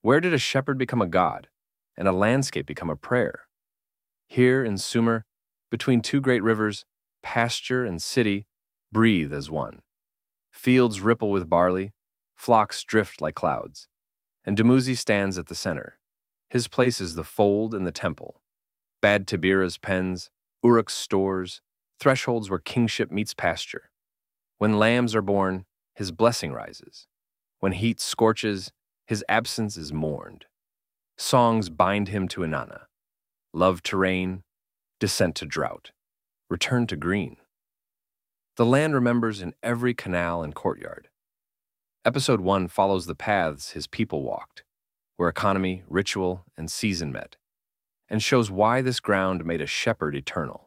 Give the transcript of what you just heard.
Where did a shepherd become a god, and a landscape become a prayer? Here in Sumer, between two great rivers, pasture and city breathe as one. Fields ripple with barley, flocks drift like clouds, and Dumuzi stands at the center. His place is the fold and the temple. Bad Tabira's pens, Uruk's stores, thresholds where kingship meets pasture. When lambs are born, his blessing rises. When heat scorches, his absence is mourned. Songs bind him to Inanna. Love to rain, descent to drought, return to green. The land remembers in every canal and courtyard. Episode 1 follows the paths his people walked, where economy, ritual, and season met, and shows why this ground made a shepherd eternal.